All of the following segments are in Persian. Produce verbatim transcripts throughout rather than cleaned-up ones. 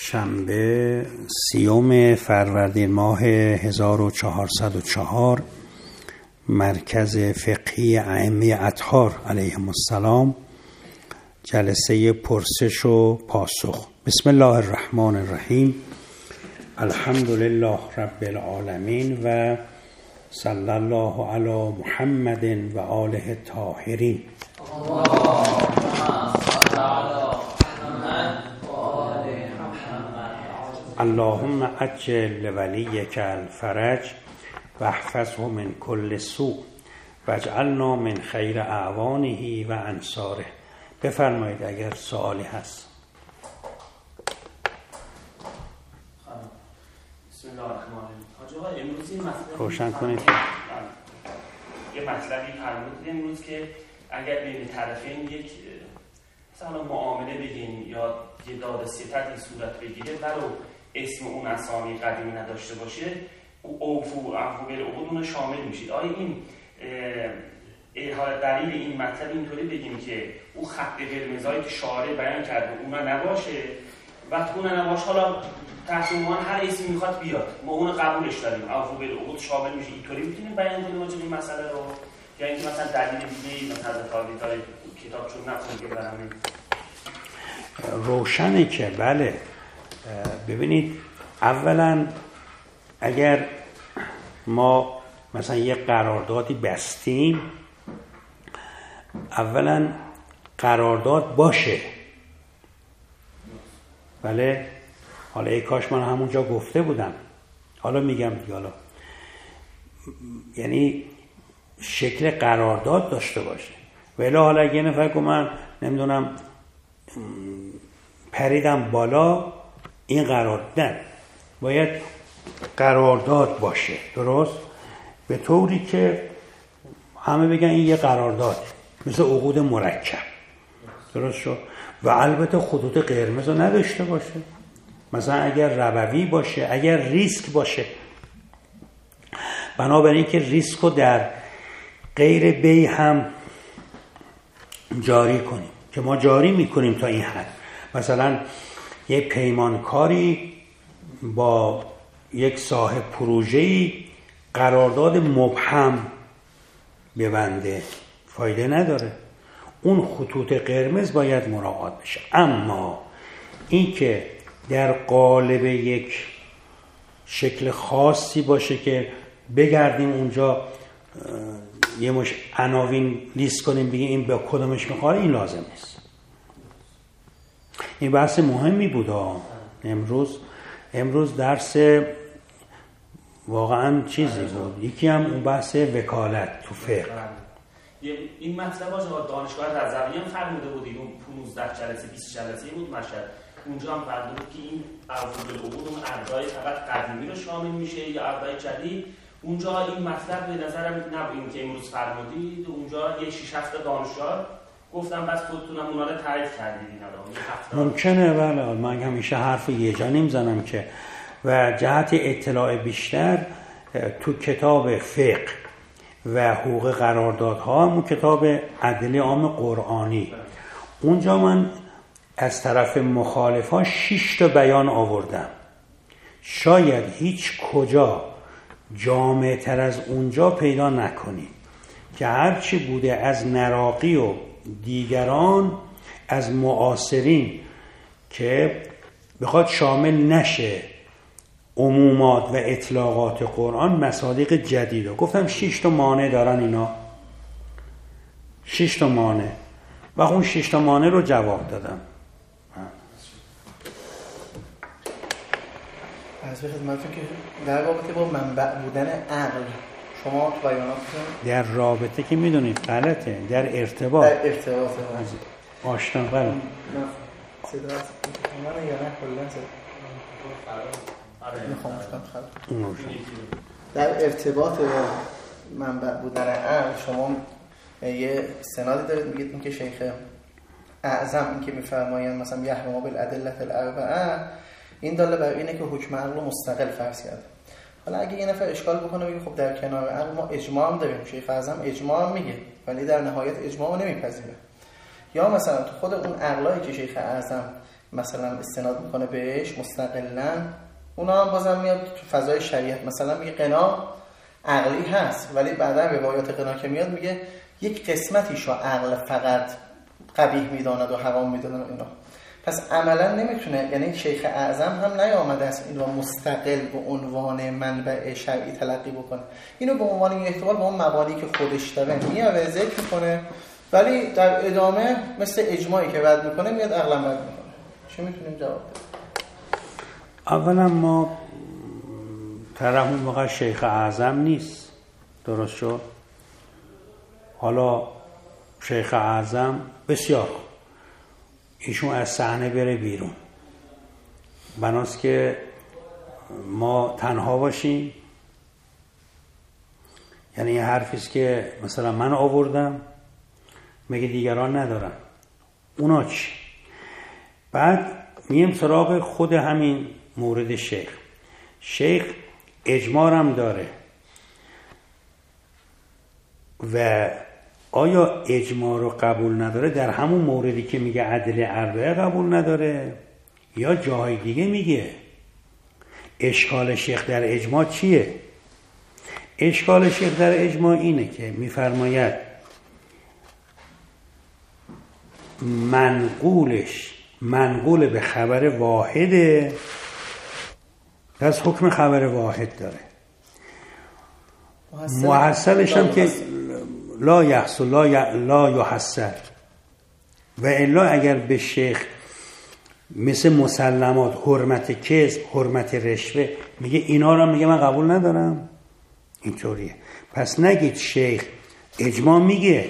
شنبه سیوم فروردین ماه هزار و چهارصد و چهار، مرکز فقهی ائمه اطهار علیهم السلام، جلسه پرسش و پاسخ. بسم الله الرحمن الرحیم. الحمد لله رب العالمین و صلی الله علی محمد و آله الطاهرین. اللهم عجل لولیک الفرج و احفظه من کل سوء و اجعلنا من خیر اعوانه و انصاره. بفرمایید اگر سوالی هست. بسم الله الرحمن الرحیم. حاج آقا امروز این مطلب روشن کنید. یه مطلبی فرمودید امروز که اگر بین طرفین یک مثلا معامله بگیم یا یه داد ستدی صورت بگیره ولو اسم اون اسامی قدیمی نداشته باشه، اوفو عفو بالعقود اون شامل میشید. آیا این دلیل این مطلب اینطوری بگیم که او خط قرمزایی که شارع بیان کرده اونا نباشه، وقتی اونا نباشه حالا تحت عنوان هر اسمی میخواد بیاد ما اون قبولش داریم، عفو بالعقود شامل میشه؟ اینطوری میتونیم بیان کنیم راجع به این مسئله رو، یا اینکه مثلا دلیل دیگه مثلا تاریخ‌های کتاب چون نخونید برام روشنه که بله. ببینید اولا اگر ما مثلا یه قراردادی بستیم، اولا قرارداد باشه. بله، حالا ای کاش من همونجا گفته بودم، حالا میگم دیگه. حالا یعنی شکل قرارداد داشته باشه. ولی حالا اگه نفر که من نمیدونم پریدم بالا، این قرارداد نه، باید قرارداد باشه، درست؟ به طوری که همه بگن این یه قرارداد، مثل عقود مرکب، درست شد؟ و البته خطوط قرمز رو نداشته باشه. مثلا اگر ربوی باشه، اگر ریسک باشه، بنابراین که ریسک رو در غیر بی هم جاری کنیم که ما جاری میکنیم تا این حد. مثلا یه پیمانکاری با یک صاحب پروژه‌ای قرارداد مبهم ببنده، فایده نداره. اون خطوط قرمز باید مراعات بشه. اما این که در قالب یک شکل خاصی باشه که بگردیم اونجا یه مش عناوین لیست کنیم بگیم این به کدومش میخوره، این لازم نیست. این بحث مهمی بود امروز. امروز درس واقعا چیزی بود. یکی هم اون بحث وکالت تو فقه. این مطلب باشه دانشگاه رضوی هم فرموده بودید، اون پانزده جلسه بیست جلسه بود مشهد، اونجا هم فرموده بود که این عفو بالعقود اون ارجای فقط قدیمی رو شامل میشه یا ارجای جدید. اونجا این مطلب به نظرم نبود که امروز فرمودید. اونجا یه شش هفت دانشجو گفتم بس خودتونم اونا رو تعریف کردید اینا رو. ممکنه بله، من همیشه حرف یه جا نمیزنم که. و جهت اطلاع بیشتر تو کتاب فقه و حقوق قراردادها، همون کتاب ادله عام قرآنی، اونجا من از طرف مخالفان شش تا بیان آوردم. شاید هیچ کجا جامع تر از اونجا پیدا نکنید که هرچی بوده از نراقی و دیگران از معاصرین که بخواد شامل نشه عمومات و اطلاقات قرآن، مصادیق جدیده. گفتم شش تا مانع دارن اینا، شش تا مانع، و اون شش تا مانع رو جواب دادم. از به خدمتتون که در رابطه با منبع بودن عقل، شما تو بیاناتتون در رابطه که میدونید غلطه، در ارتباط در ارتباط آشنا بله. نه صدا از من یا نه کلا صدا در ارتباط با منبع بودن عقل، شما یه سنادی دارید میگید این که شیخ اعظم این که میفرمایند مثلا یحرم بالادله الاربعه، این داله بر اینه که حکم عقل رو مستقل فرض کرده. حالا اگه یه نفر اشکال بکنه بگه خب در کنار عقل ما اجماع هم داریم، شیخ اعظم اجماع هم میگه ولی در نهایت اجماع رو نمیپذیره. یا مثلا تو خود اون عقلایی که شیخ اعظم مثلا استناد میکنه بهش مستقلاً، اونا هم بازم میاد تو فضای شریعت. مثلا میگه قنا عقلی هست، ولی بعدا روایات قنا که میاد میگه یک قسمتیشو عقل فقط قبیح میداند و حرام میداند اینا. پس عملا نمیتونه، یعنی شیخ اعظم هم نیامده است این رو مستقل به عنوان منبع شرعی تلقی بکنه، اینو به عنوان این احتمال با اون مبانی که خودش داره میاره ذکر کنه، ولی در ادامه مثل اجماعی که رد میکنه میاد عقلا رد میکنه. چی میتونیم جواب بدیم؟ اولا ما طرف اون موقع شیخ اعظم نیست، درست شد؟ حالا شیخ اعظم بسیار ایشون از صحنه بره بیرون، بناست که ما تنها باشیم. یعنی یه حرفیست که مثلا من آوردم میگه دیگران ندارن، اونا چی؟ بعد میم سراغ خود همین مورد شیخ. شیخ اجماعم داره و آیا اجماع رو قبول نداره در همون موردی که میگه ادله اربعه قبول نداره یا جای دیگه میگه؟ اشکال شیخ در اجماع چیه؟ اشکال شیخ در اجماع اینه که میفرماید منقولش منقول به خبر واحده، پس حکم خبر واحد داره. محصلش هم که لا یحصل لا, ی... لا یحصل، و الا اگر به شیخ مثل مسلمات، حرمت کذب، حرمت رشوه میگه اینا رو میگه من قبول ندارم، اینطوریه. پس نگید شیخ اجماع میگه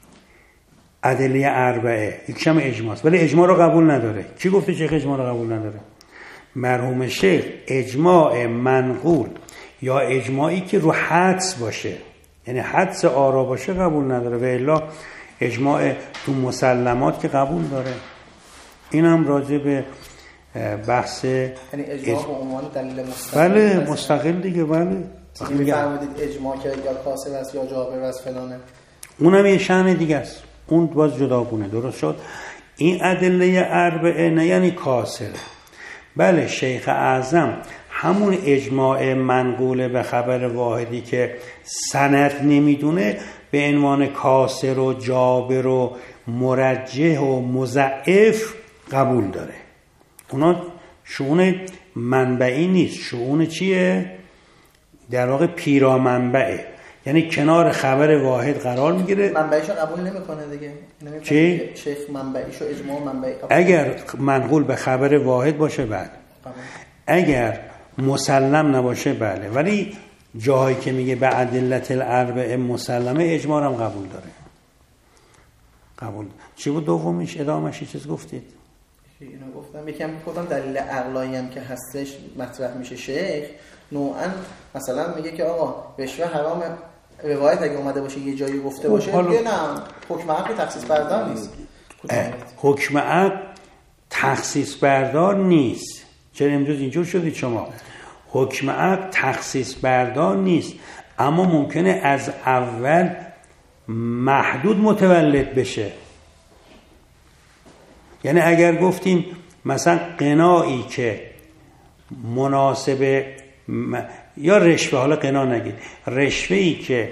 ادله اربعه، یکشم اجماعست ولی اجماع رو قبول نداره. کی گفته شیخ اجماع رو قبول نداره؟ مرحوم شیخ اجماع منقول یا اجماعی که رو حدس باشه، یعنی حدس آرا باشه قبول نداره، و الا اجماع تو مسلمات که قبول داره. این هم راجع به بحث یعنی اجماع اج... به عنوان دلیل مستقل. بله مستقل دیگه. بله می‌فرمایید اجماع که یا کاسب است یا جابر است فلانه، اونم یه شأن دیگه است، اون باز جداگونه. درست شد؟ این ادله اربعه نه یعنی کاسر. بله شیخ اعظم همون اجماع منقول به خبر واحدی که سند نمیدونه به عنوان کاسر و جابر و مرجح و مضعف قبول داره. اونا شؤون منبعی نیست، شؤون چیه؟ در واقع پیرا منبعه، یعنی کنار خبر واحد قرار میگیره. منبعیشو قبول نمیکنه دیگه. چی؟ شیخ منبعیشو اجماع منبعی قبول. اگر منقول به خبر واحد باشه بله، اگر مسلم نباشه بله، ولی جاهایی که میگه به ادلت الاربعه مسلمه اجماع هم قبول داره. قبول. چی بود دومیش؟ ادامهش چیز گفتید؟ اینو گفتم. یکم گفتم دلیل عقلایی هم که هستش مطرح میشه. شیخ نوعا مثلا میگه که آقا رشوه حرامه، روایت اگه اومده باشه یه جایی گفته باشه میگه نه حکم عقل تخصیص بردار نیست. حکم عقل تخصیص بردار نیست. چرا امروز اینجور شدید شما؟ حکم عقل تخصیص بردار نیست، اما ممکنه از اول محدود متولد بشه. یعنی اگر گفتیم مثلا قنایی که مناسب م... یا رشوه، حالا قنا نگید، رشوه‌ای که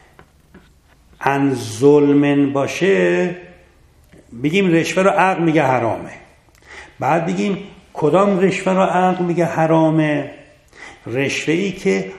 عن ظلم باشه بگیم رشوه رو عقل میگه حرامه، بعد بگیم کدام رشوه رو عقل میگه حرامه؟ رشوه‌ای که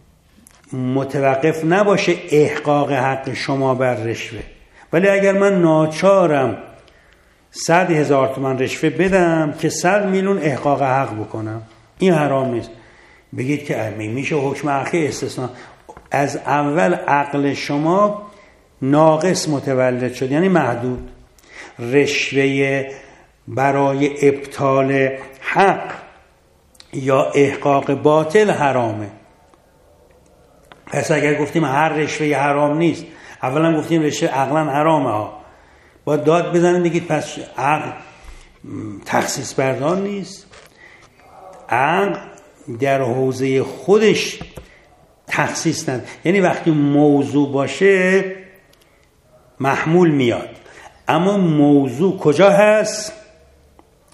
متوقف نباشه احقاق حق شما بر رشوه، ولی اگر من ناچارم صد هزار تومن رشوه بدم که صد میلیون احقاق حق بکنم، این حرام نیست. بگید که میشه حکم عقلی استثناء. از اول عقل شما ناقص متولد شد، یعنی محدود. رشوه برای ابطال حق یا احقاق باطل حرامه. پس اگر گفتیم هر رشوه حرام نیست، اولا گفتیم رشوه عقلا حرامه ها، با داد بزنید بگید پس عقل تخصیص بردار نیست. عقل در حوزه خودش تخصیص نداره، یعنی وقتی موضوع باشه محمول میاد، اما موضوع کجا هست؟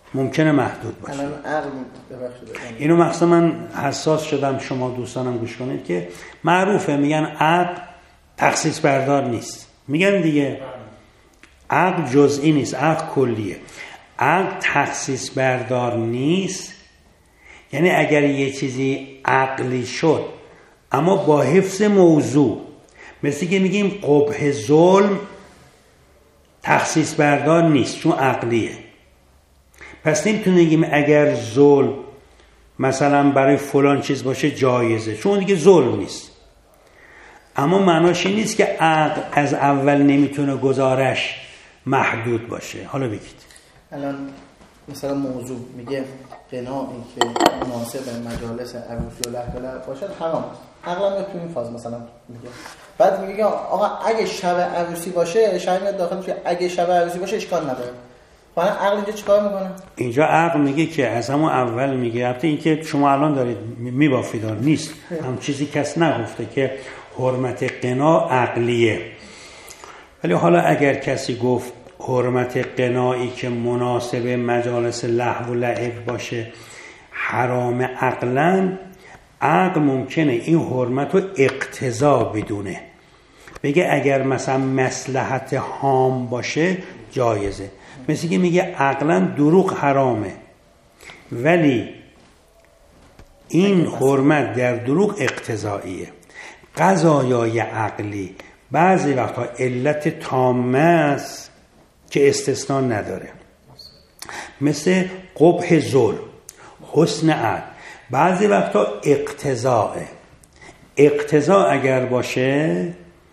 ممکنه محدود باشه. الان عقل ببخشید اینو مخصوصا من حساس شدم، شما دوستانم گوش کنید که معروفه میگن عقل تخصیص بردار نیست. میگن دیگه عقل جزئی نیست، عقل کلیه. عقل تخصیص بردار نیست یعنی اگر یه چیزی عقلی شد اما با حفظ موضوع، مثل که میگیم قبح ظلم تخصیص بردار نیست چون عقلیه. پس نمیتونه بگیم اگر ظلم مثلا برای فلان چیز باشه جایزه، چون دیگه ظلم نیست. اما معناش این نیست که عقل از اول نمیتونه گزارش محدود باشه. حالا بگید الان مثلا موضوع میگه قناعی که مناسب مجالس عروسی و لهدله باشد حرام است. عقلا میاد تو این فاز مثلا میگه، بعد میگه آقا اگه شب عروسی باشه، شاید میاد داخل میشه اگه شب عروسی باشه اشکال نداره. حالا عقل اینجا چیکار میکنه؟ اینجا عقل میگه که از همون اول میگه، البته این که شما الان دارید میبافید نیست، هم چیزی کس نگفته که حرمت قنا عقلیه. ولی حالا اگر کسی گفت حرمت قنایی که مناسب مجالس لهو و لعب باشه حرام عقلاً، عقل ممکنه این حرمت رو اقتضا بدونه، بگه اگر مثلا مصلحت هام باشه جایزه. مثل که میگه عقلاً دروغ حرامه ولی این حرمت در دروغ اقتضاییه. قضایای عقلی بعضی وقتا علت تامه است که استثناء نداره، مثل قبح ظلم، حسن عدل، بعضی وقتا اقتضاء. اقتضا اگر باشه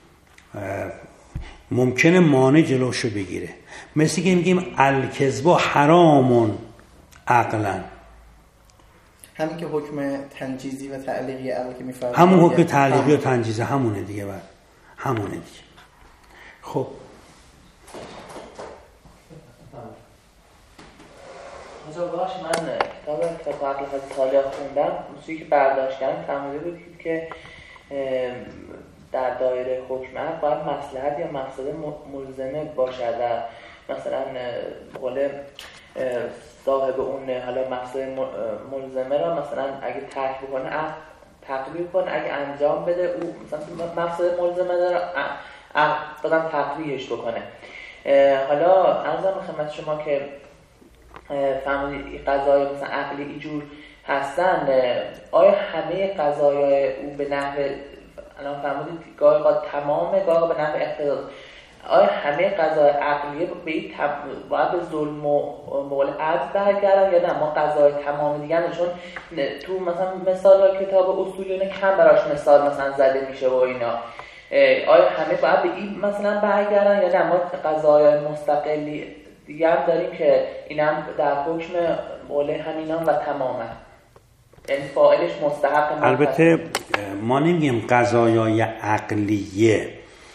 ممکنه مانع جلوشو بگیره، مثل که میگیم الکذب حرامون عقلا، همین که حکم تنجیزی و تعلیقی عقل که میفرمایید همون حکم تعلیقی و تنجیزی همونه دیگه، بعد همونه دیگه. خب مثلا باش من کتاب کتاب عقل حضرت صالح خوندم، موسیقی که برداشت کردم فهمیده بود که در دایره حکم عقل باید مصلحت یا مقصد ملزمه باشد و مثلا قول صاحب اون حالا مقصد ملزمه را مثلا اگه ترک بکنه تقویه کنه، اگه انجام بده او مثلا مقصد ملزمه داره دادن تقویهش بکنه. حالا عرضم خدمت شما که فهمید قضایا مثلا عقلی اینجور هستن، آیا همه قضایای او به نحو الان فهمیدید گاهی قد تمام گاهی به نحو اقتضا، آیا همه قضای عقلیه به این باید به ظلم و مقول عدل برگردن یا نه ما قضای تمام دیگه نه؟ چون تو مثلا مثال کتاب اصولیون کم براش مثال مثلا زده میشه و اینا، آیا همه باید به این مثلا برگردن یا نه ما قضای مستقلی دیگه هم داریم که اینم در حکم مقول همینان و تماما، یعنی فاعلش مستحق. البته ما نمیگیم قضایای عقلیه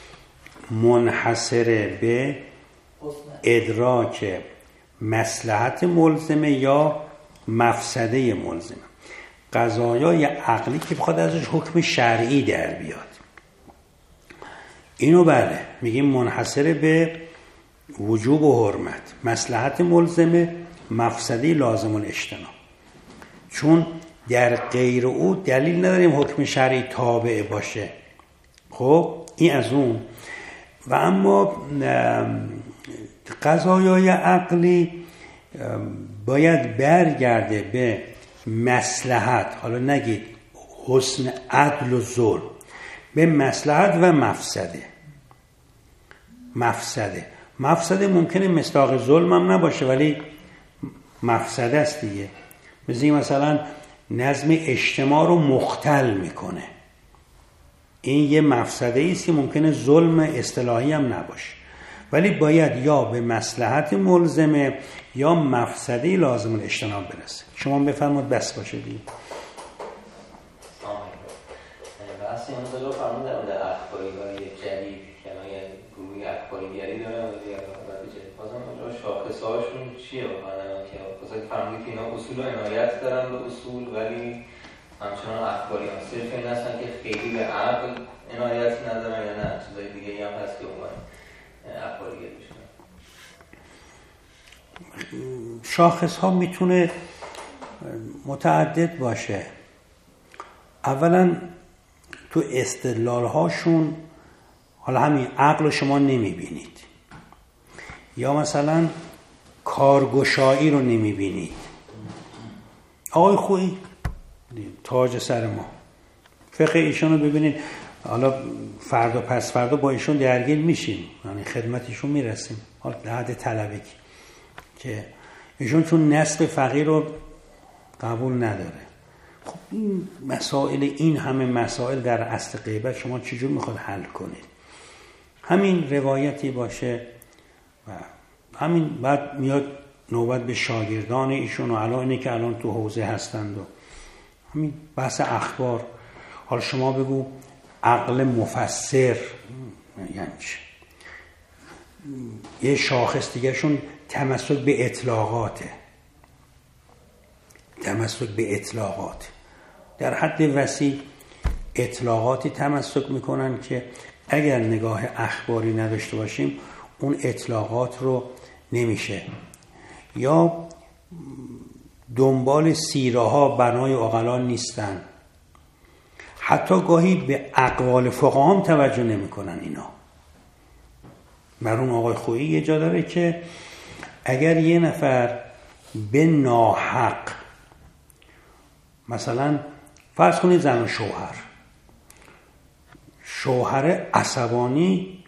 منحصر به ادراک مصلحت ملزمه یا مفسده ملزمه. قضایای عقلی که بخواد ازش حکم شرعی در بیاد، اینو بله میگیم منحصر به وجوب و حرمت، مصلحت ملزمه، مفسده لازم الاجتناب، چون در غیر او دلیل نداریم حکم شرعی تابع باشه. خب این از اون. و اما قضایای عقلی باید برگرده به مصلحت، حالا نگید حسن عدل و ظلم، به مصلحت و مفسده. مفسده مفسده ممکنه مصداق ظلم هم نباشه ولی مفسده است دیگه. مثل مثلا نظم اجتماع رو مختل میکنه، این یه مفسده ایست که ممکنه ظلم اصطلاحی هم نباشه، ولی باید یا به مصلحت ملزمه یا مفسده لازم الاجتناب برسه. شما بفرمایید بس باشه دیگه. بحث امروز رو فرمودم در اخباری‌های جدید که یه گروهی اخباریگری داره و دیگه بازم اونجا شاخصه‌هاشون چیه واقعا که واسه فرمودید که اینا اصول و عنایت دارن به اصول ولی همچنان اخباریان صرف این هستن که خیلی به عقل عنایت ندارن یا نه چیزای دیگه هم هست که اون اخباریگری بشن. شاخص ها میتونه متعدد باشه. اولا تو استدلال هاشون حالا همین عقل شما نمیبینید، یا مثلا کارگشایی رو نمیبینید. آقای خویی تاج سر ما، فقه ایشون رو ببینید، حالا فردا پس فردا با ایشون درگیر میشیم، یعنی خدمت ایشون میرسیم، حالا حد طلبی که ایشون چون نسب فقیر رو قبول نداره. خب این مسائل، این همه مسائل در اصل غیبت شما چجور میخواد حل کنید؟ همین روایتی باشه و همین بعد میاد نوبت به شاگردان ایشون و الان اینه که الان تو حوزه هستند و همین بحث اخبار. حالا شما بگو عقل مفسر یعنی چه؟ یه شاخص دیگرشون تمسک به اطلاقاته، تمسک به اطلاقات در حد وسیع اطلاقاتی تمسک میکنن که اگر نگاه اخباری نداشته باشیم اون اطلاقات رو نمیشه. یا دنبال سیره ها بنای عقلا نیستن، حتی گاهی به اقوال فقها هم توجه نمیکنن. اینا مرحوم آقای خویی یه جا داره که اگر یه نفر به ناحق، مثلا فرض کنید زن و شوهر، شوهر عصبانی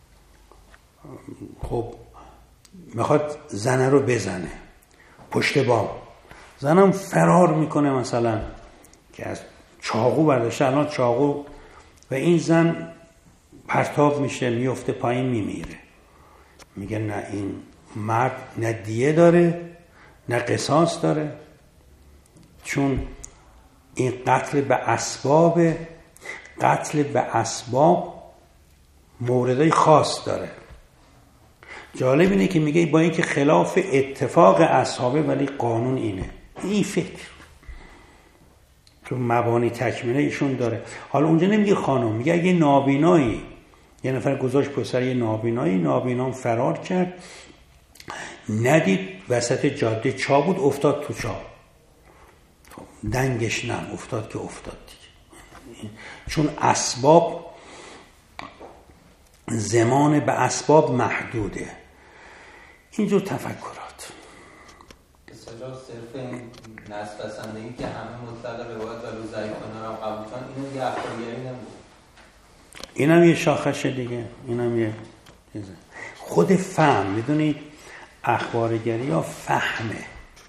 خب میخواد زنه رو بزنه پشت بام، زنم فرار میکنه مثلا که از چاقو برداشته الان چاقو، و این زن پرتاب میشه میفته پایین میمیره. میگه نه این مرد نه دیه داره نه قصاص داره، چون این قتل به اسباب، قتل به اسباب موردهای خاص داره. جالب اینه که میگه با اینکه خلاف اتفاق اصحابه ولی قانون اینه. این فکر تو مبانی تکمیله ایشون داره. حالا اونجا نمیگه خانم، میگه اگه نابینایی، یه نفر گذاشت پسر یه نابینایی، نابینام فرار کرد، ندید وسط جاده چا بود، افتاد تو چا، دنگش نم افتاد که افتاد دیگه. چون اسباب، زمان به اسباب محدوده. اینجور تفکرات اصلا صرف این نسب بسندگی که همه مطلق روایت و روزایی کنن رو قبول کنن، اینو یه اخباریگری نمود، اینم یه شاخشه دیگه، اینم یه خود فهم. میدونید اخبارگری یا فهمه،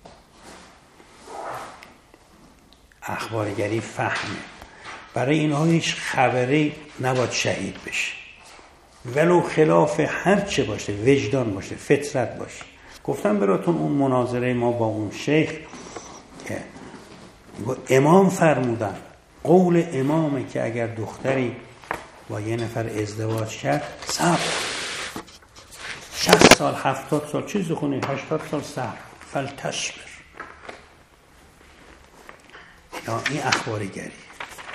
اخبارگری فهمه. برای اینها هیچ خبری نباید شهید بشه، ولو خلاف هر چه باشه، وجدان باشه، فطرت باشه. گفتم براتون اون مناظره ما با اون شیخ که امام فرمودن، قول امامه که اگر دختری با یه نفر ازدواج کرد صبر، شصت سال هفتاد سال چیزی خونی هشتاد سال صبر، فلتشبر. یا این اخبارگری.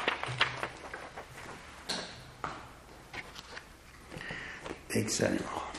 بگذاریم